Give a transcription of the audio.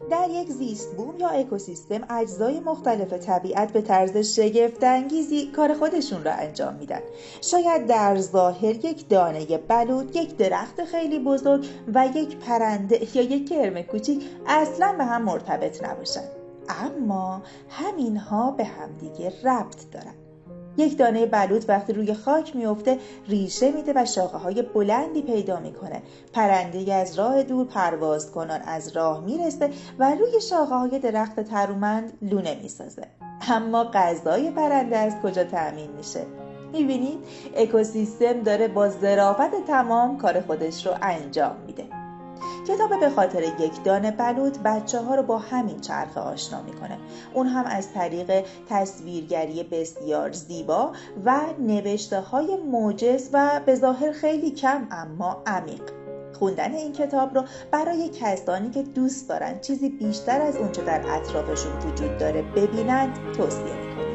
در یک زیست بوم یا اکوسیستم اجزای مختلف طبیعت به طرز شگفت‌انگیزی کار خودشون را انجام میدن. شاید در ظاهر یک دانه بلوط، یک درخت خیلی بزرگ و یک پرنده یا یک کرم کوچیک اصلا به هم مرتبط نباشن، اما همینها به همدیگه ربط دارن. یک دانه بلوط وقتی روی خاک میفته ریشه میده و شاخه های بلندی پیدا میکنه. پرنده از راه دور پرواز کنان از راه میرسه و روی شاخه های درخت ترومند لونه میسازه. اما غذای پرنده از کجا تأمین میشه؟ میبینید اکوسیستم داره با ظرافت تمام کار خودش رو انجام میده. کتاب به خاطر یک دانه بلوط بچه‌ها رو با همین چرخه آشنا میکنه، اون هم از طریق تصویرگری بسیار زیبا و نوشته‌های موجز و به ظاهر خیلی کم اما عمیق. خوندن این کتاب رو برای کسانی که دوست دارن چیزی بیشتر از اونچه در اطرافشون وجود داره ببینند توصیه میکنم.